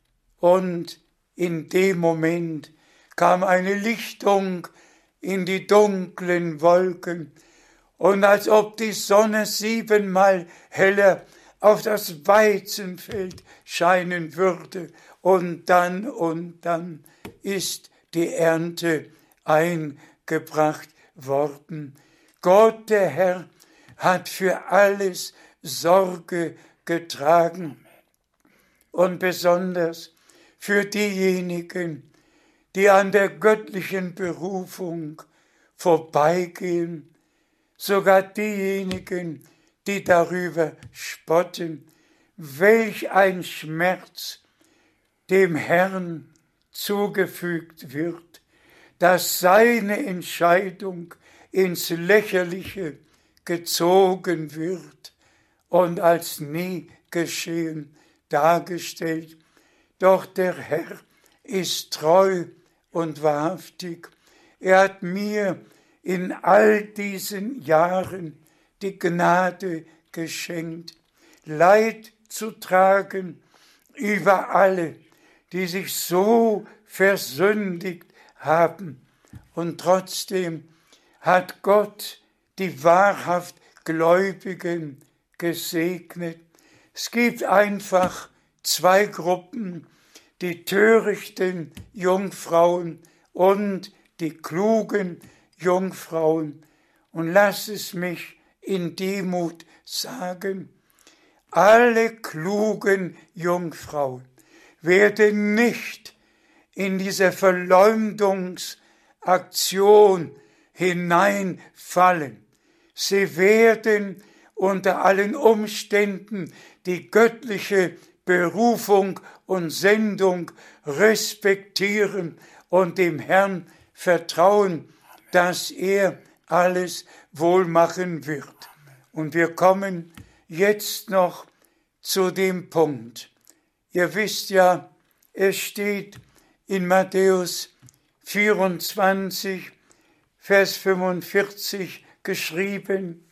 Und in dem Moment kam eine Lichtung in die dunklen Wolken, und als ob die Sonne siebenmal heller auf das Weizenfeld scheinen würde. Und dann, und dann ist die Ernte eingebracht worden. Gott, der Herr, hat für alles Sorge getragen. Und besonders für diejenigen, die an der göttlichen Berufung vorbeigehen, sogar diejenigen, die darüber spotten, welch ein Schmerz dem Herrn zugefügt wird, dass seine Entscheidung ins Lächerliche gezogen wird und als nie geschehen dargestellt. Doch der Herr ist treu und wahrhaftig. Er hat mir in all diesen Jahren die Gnade geschenkt, Leid zu tragen über alle, die sich so versündigt haben. Und trotzdem hat Gott die wahrhaft Gläubigen gesegnet. Es gibt einfach zwei Gruppen, die törichten Jungfrauen und die klugen Jungfrauen. Und lass es mich in Demut sagen, alle klugen Jungfrauen werden nicht in diese Verleumdungsaktion hineinfallen. Sie werden unter allen Umständen die göttliche Berufung und Sendung respektieren und dem Herrn vertrauen, dass er alles wohl machen wird. Und wir kommen jetzt noch zu dem Punkt. Ihr wisst ja, es steht in Matthäus vierundzwanzig, Vers fünfundvierzig geschrieben,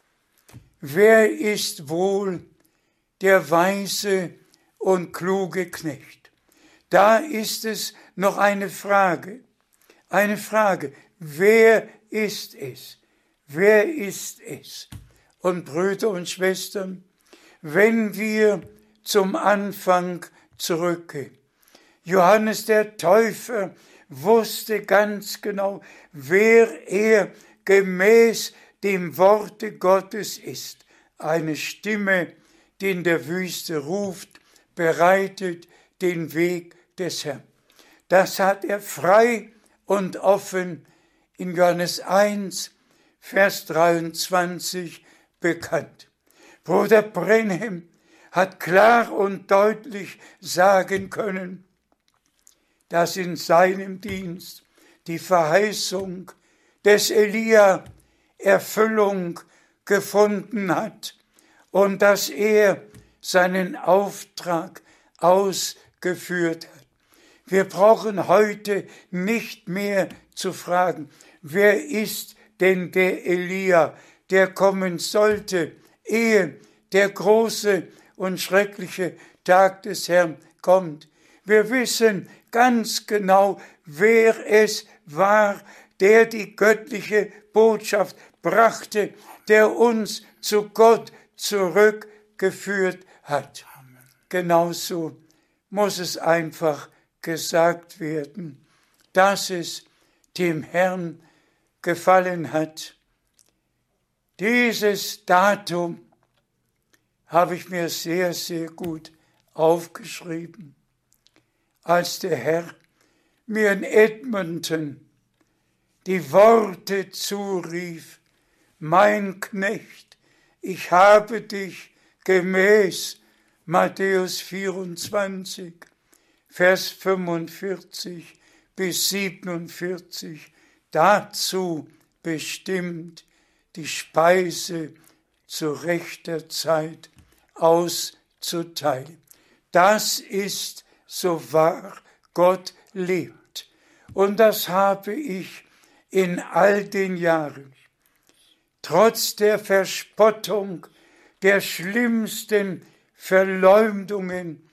wer ist wohl der weise und kluge Knecht? Da ist es noch eine Frage, eine Frage, wer ist es? Wer ist es? Und Brüder und Schwestern, wenn wir zum Anfang zurückgehen, Johannes der Täufer wusste ganz genau, wer er gemäß dem Worte Gottes ist. Eine Stimme, die in der Wüste ruft, bereitet den Weg des Herrn. Das hat er frei und offen in Johannes eins, Vers dreiundzwanzig bekannt. Bruder Branham hat klar und deutlich sagen können, dass in seinem Dienst die Verheißung des Elia Erfüllung gefunden hat und dass er seinen Auftrag ausgeführt hat. Wir brauchen heute nicht mehr zu fragen, wer ist denn der Elia, der kommen sollte, ehe der große und schreckliche Tag des Herrn kommt. Wir wissen ganz genau, wer es war, der die göttliche Botschaft brachte, der uns zu Gott zurückgeführt hat. Genauso muss es einfach gesagt werden, dass es dem Herrn gefallen hat. Dieses Datum habe ich mir sehr, sehr gut aufgeschrieben, als der Herr mir in Edmonton die Worte zurief, mein Knecht, ich habe dich gemäß Matthäus vierundzwanzig, Vers fünfundvierzig bis siebenundvierzig dazu bestimmt, die Speise zu rechter Zeit auszuteilen. Das ist so wahr, Gott lebt. Und das habe ich in all den Jahren, trotz der Verspottung, der schlimmsten Verleumdungen,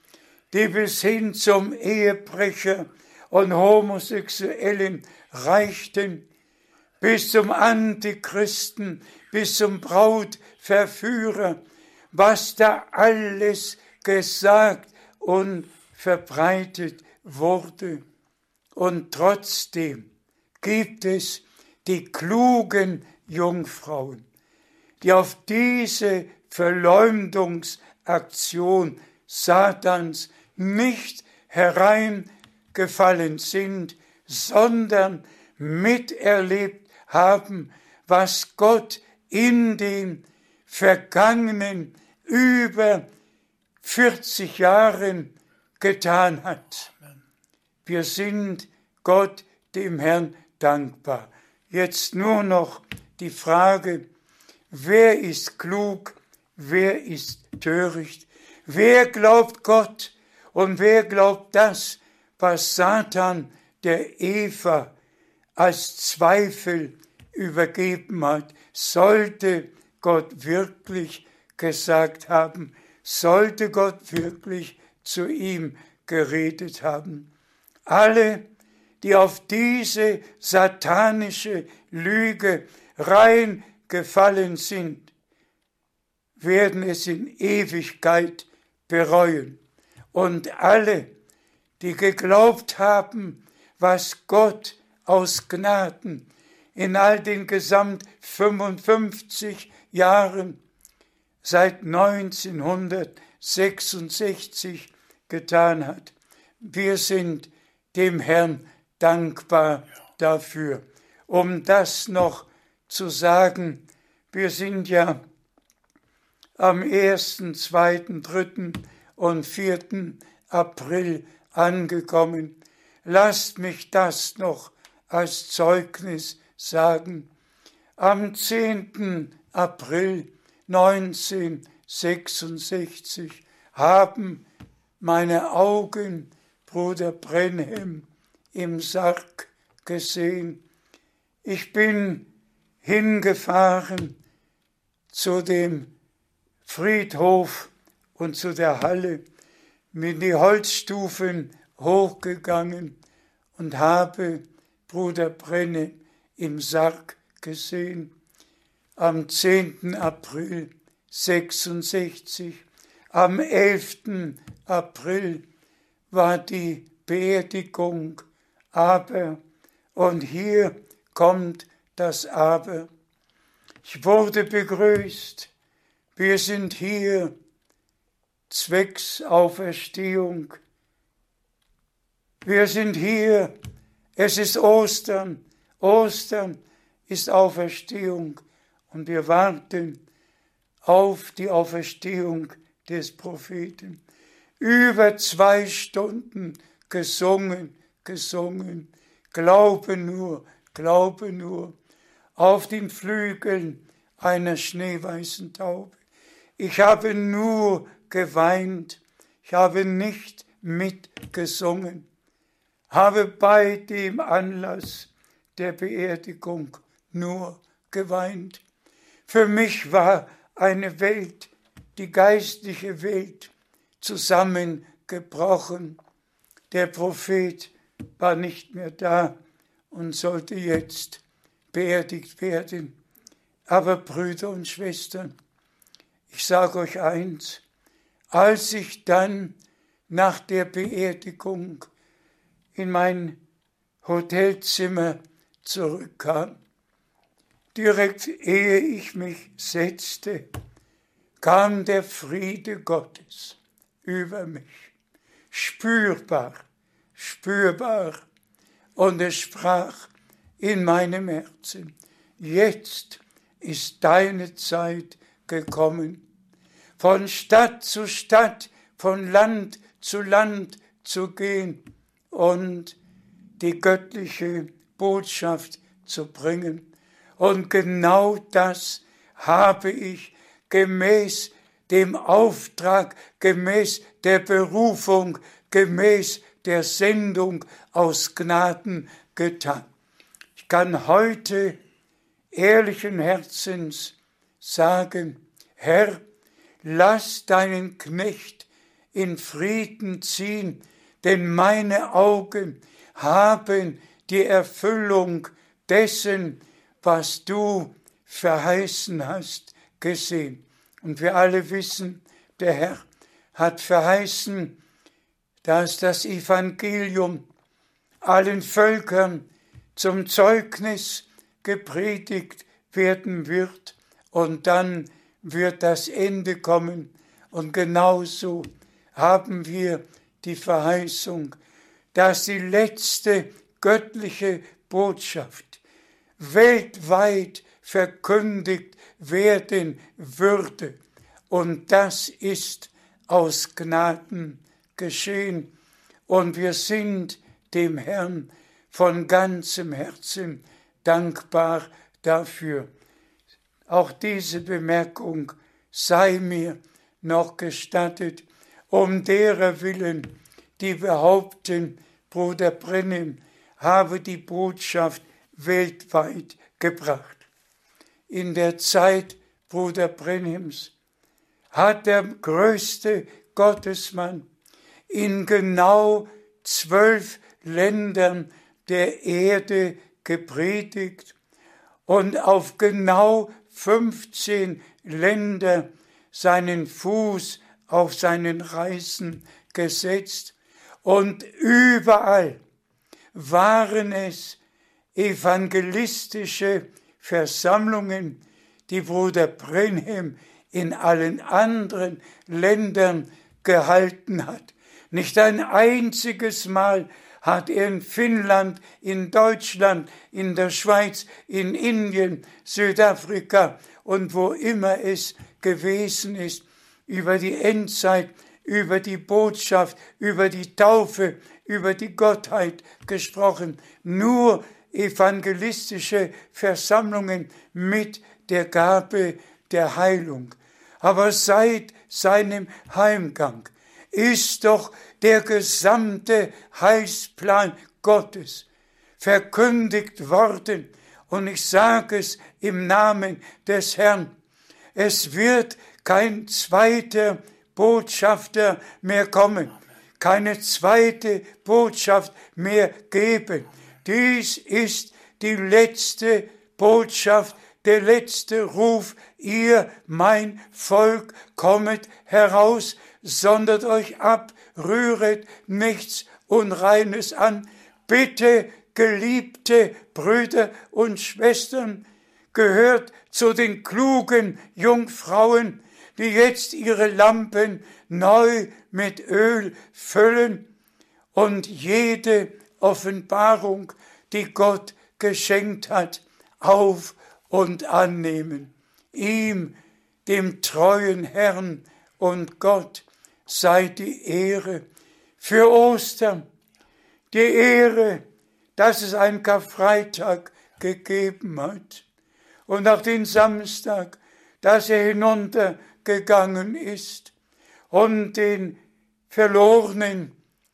die bis hin zum Ehebrecher und Homosexuellen reichten, bis zum Antichristen, bis zum Brautverführer, was da alles gesagt und verbreitet wurde. Und trotzdem gibt es die klugen Jungfrauen, die auf diese Verleumdungsaktion Satans nicht hereingefallen sind, sondern miterlebt haben, was Gott in den vergangenen über vierzig Jahren getan hat. Wir sind Gott, dem Herrn, dankbar. Jetzt nur noch die Frage, wer ist klug, wer ist töricht, wer glaubt Gott und wer glaubt das, was Satan der Eva als Zweifel übergeben hat. Sollte Gott wirklich gesagt haben, sollte Gott wirklich zu ihm geredet haben. Alle, die auf diese satanische Lüge reingefallen sind, werden es in Ewigkeit bereuen. Und alle, die geglaubt haben, was Gott aus Gnaden in all den gesamt fünfundfünfzig Jahren seit neunzehnhundertsechsundsechzig getan hat. Wir sind dem Herrn dankbar dafür. Um das noch zu sagen, wir sind ja am ersten, zweiten, dritten und vierten April angekommen. Lasst mich das noch als Zeugnis sagen. Am zehnten April neunzehnhundertsechsundsechzig haben meine Augen Bruder Brenhem im Sarg gesehen. Ich bin hingefahren zu dem Friedhof und zu der Halle, mit die Holzstufen hochgegangen und habe Bruder Brenhem im Sarg gesehen. Am zehnten April sechsundsechzig, am elften April war die Beerdigung, aber, und hier kommt das Aber, ich wurde begrüßt, wir sind hier zwecks Auferstehung, wir sind hier, es ist Ostern, Ostern ist Auferstehung und wir warten auf die Auferstehung des Propheten. Über zwei Stunden gesungen, gesungen, glaube nur, glaube nur, auf den Flügeln einer schneeweißen Taube. Ich habe nur geweint, ich habe nicht mitgesungen, habe bei dem Anlass der Beerdigung nur geweint. Für mich war eine Welt, die geistliche Welt, zusammengebrochen. Der Prophet war nicht mehr da und sollte jetzt beerdigt werden. Aber Brüder und Schwestern, ich sage euch eins, als ich dann nach der Beerdigung in mein Hotelzimmer zurückkam, direkt ehe ich mich setzte, kam der Friede Gottes über mich, spürbar, spürbar, und es sprach in meinem Herzen, jetzt ist deine Zeit gekommen, von Stadt zu Stadt, von Land zu Land zu gehen und die göttliche Botschaft zu bringen. Und genau das habe ich gemäß dem Auftrag, gemäß der Berufung, gemäß der Sendung aus Gnaden getan. Ich kann heute ehrlichen Herzens sagen, Herr, lass deinen Knecht in Frieden ziehen, denn meine Augen haben die Erfüllung dessen, was du verheißen hast, gesehen. Und wir alle wissen, der Herr hat verheißen, dass das Evangelium allen Völkern zum Zeugnis gepredigt werden wird und dann wird das Ende kommen. Und genauso haben wir die Verheißung, dass die letzte göttliche Botschaft weltweit verkündigt werden würde. Und das ist aus Gnaden geschehen. Und wir sind dem Herrn von ganzem Herzen dankbar dafür. Auch diese Bemerkung sei mir noch gestattet, um derer willen, die behaupten, Bruder Branham habe die Botschaft weltweit gebracht. In der Zeit Bruder Branhams hat der größte Gottesmann in genau zwölf Ländern der Erde gepredigt und auf genau fünfzehn Länder seinen Fuß auf seinen Reisen gesetzt. Und überall waren es evangelistische Versammlungen, die Bruder Branham in allen anderen Ländern gehalten hat. Nicht ein einziges Mal hat er in Finnland, in Deutschland, in der Schweiz, in Indien, Südafrika und wo immer es gewesen ist, über die Endzeit, über die Botschaft, über die Taufe, über die Gottheit gesprochen. Nur evangelistische Versammlungen mit der Gabe der Heilung. Aber seit seinem Heimgang ist doch der gesamte Heilsplan Gottes verkündigt worden. Und ich sage es im Namen des Herrn. Es wird kein zweiter Botschafter mehr kommen, keine zweite Botschaft mehr geben. Dies ist die letzte Botschaft, der letzte Ruf. Ihr, mein Volk, kommet heraus, sondert euch ab, rühret nichts Unreines an. Bitte, geliebte Brüder und Schwestern, gehört zu den klugen Jungfrauen, die jetzt ihre Lampen neu mit Öl füllen und jede Offenbarung, die Gott geschenkt hat, auf und annehmen. Ihm, dem treuen Herrn und Gott, sei die Ehre für Ostern, die Ehre, dass es einen Karfreitag gegeben hat und auch den Samstag, dass er hinuntergegangen ist und den Verlorenen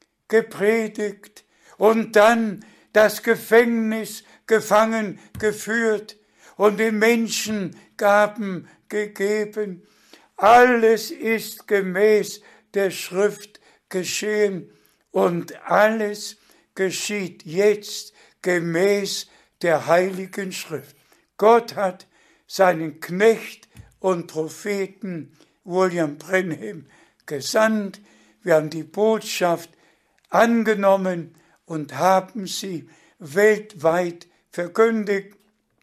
gepredigt und dann das Gefängnis gefangen geführt und den Menschen Gaben gegeben. Alles ist gemäß der Schrift geschehen und alles geschieht jetzt gemäß der Heiligen Schrift. Gott hat seinen Knecht und Propheten William Branham gesandt. Wir haben die Botschaft angenommen und haben sie weltweit verkündigt.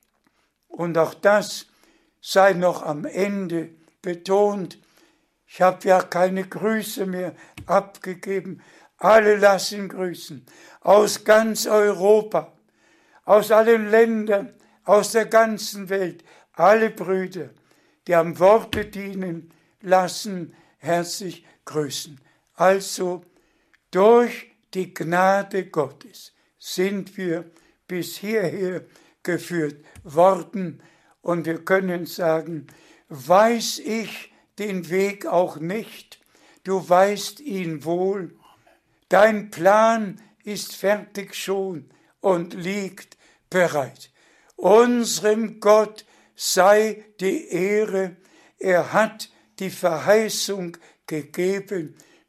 Und auch das sei noch am Ende betont. Ich habe ja keine Grüße mehr abgegeben. Alle lassen grüßen. Aus ganz Europa, aus allen Ländern, aus der ganzen Welt. Alle Brüder, die am Worte dienen, lassen herzlich grüßen. Also, durch die Gnade Gottes sind wir bis hierher geführt worden und wir können sagen, weiß ich den Weg auch nicht, du weißt ihn wohl, dein Plan ist fertig schon und liegt bereit. Unserem Gott sei die Ehre, er hat die Verheißung gegeben,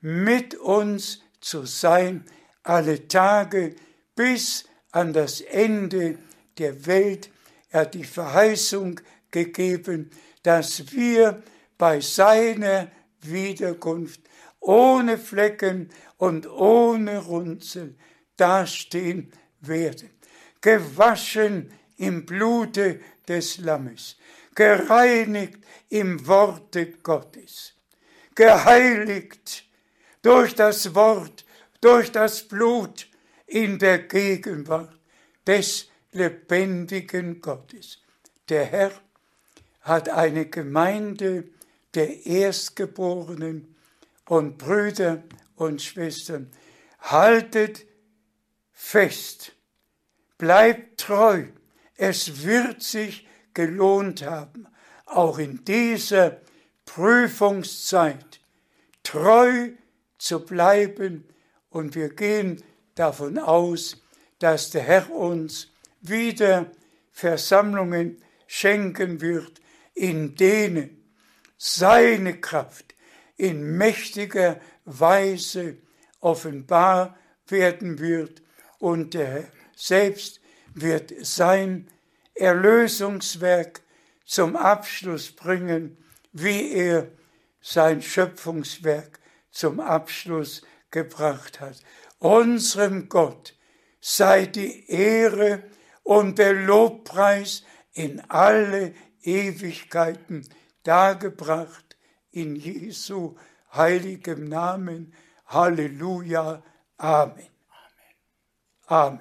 mit uns zu sein, alle Tage bis an das Ende der Welt. Er hat die Verheißung gegeben, dass wir bei seiner Wiederkunft ohne Flecken und ohne Runzel dastehen werden. Gewaschen im Blute des Lammes, gereinigt im Worte Gottes, geheiligt durch das Wort, durch das Blut in der Gegenwart des lebendigen Gottes. Der Herr hat eine Gemeinde der Erstgeborenen und Brüder und Schwestern. Haltet fest, bleibt treu, es wird sich gelohnt haben, auch in dieser Prüfungszeit treu zu bleiben, und wir gehen davon aus, dass der Herr uns wieder Versammlungen schenken wird, in denen seine Kraft in mächtiger Weise offenbar werden wird, und der Herr selbst wird sein Erlösungswerk zum Abschluss bringen, wie er sein Schöpfungswerk zum Abschluss gebracht hat. Unserem Gott sei die Ehre und der Lobpreis in alle Ewigkeiten dargebracht, in Jesu heiligem Namen. Halleluja. Amen. Amen.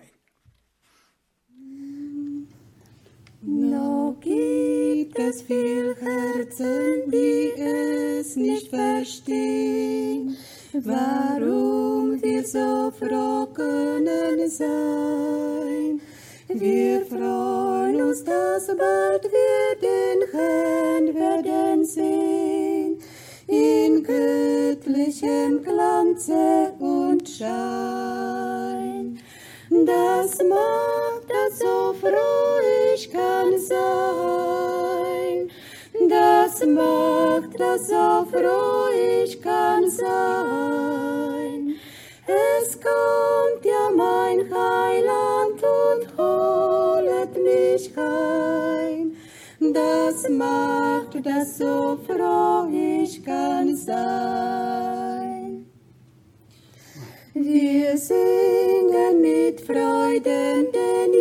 Noch gibt es viel Herzen, die es nicht verstehen, warum wir so froh können sein. Wir freuen uns, dass bald wir den Herrn werden sehen, in göttlichem Glanze und Schein. Das macht, dass so froh ich kann sein. Das macht, dass so froh ich kann sein. Es kommt ja mein Heiland und holet mich heim. Das macht, dass so froh ich kann sein. Wir singen mit Freuden den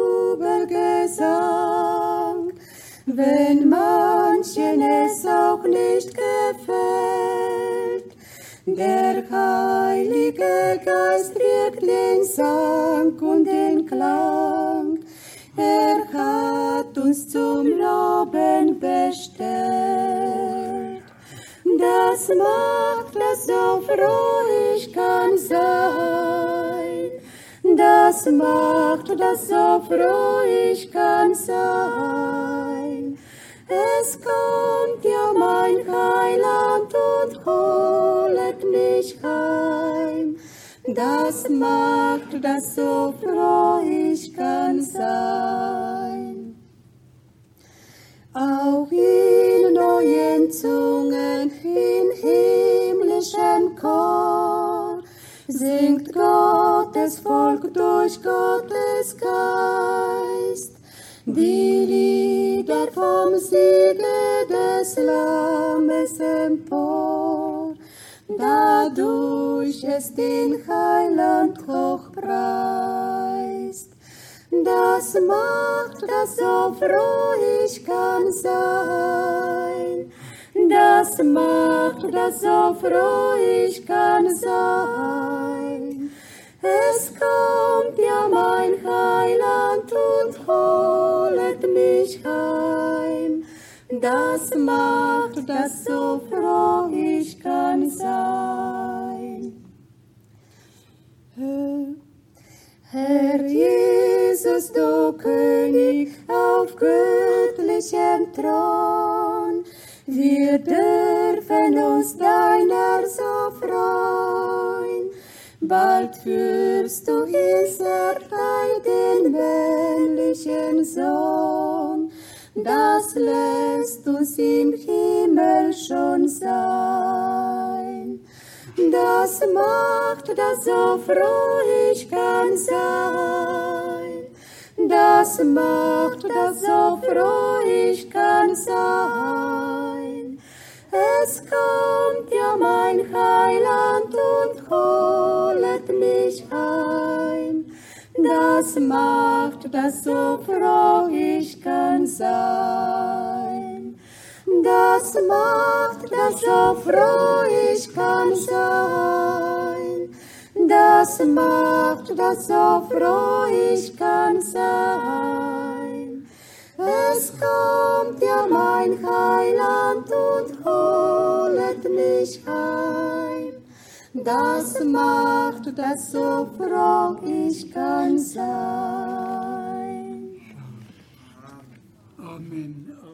Jubelgesang, wenn manchen es auch nicht gefällt. Der Heilige Geist trägt den Sang und den Klang, er hat uns zum Loben bestellt. Das macht, dass so froh ich kann sein. Das macht, dass so froh ich kann sein. Es kommt ja mein Heiland und holet mich heim. Das macht, dass so froh ich kann sein. Auch in neuen Zungen, in himmlischem Chor, singt Gottes Volk durch Gottes Geist die Lieder vom Siege des Lammes empor, dadurch es den Heiland hochpreist. Das macht, dass so froh ich kann sein. Das macht, dass so froh ich kann sein. Es kommt ja mein Heiland und holet mich heim. Das macht, dass so froh ich kann sein. Herr Jesus, du König auf göttlichem Thron, wir dürfen uns deiner so freuen. Bald führst du Israel den männlichen Sohn, das lässt uns im Himmel schon sein. Das macht, dass so froh ich kann sein. Das macht, dass so froh ich kann sein. Es kommt ja mein Heiland und holet mich heim. Das macht, dass so froh ich kann sein. Das macht, dass so froh ich kann sein. Das macht, dass so froh ich kann sein. Es kommt ja mein Heiland und holet mich heim. Das macht, dass so froh ich kann sein. Amen.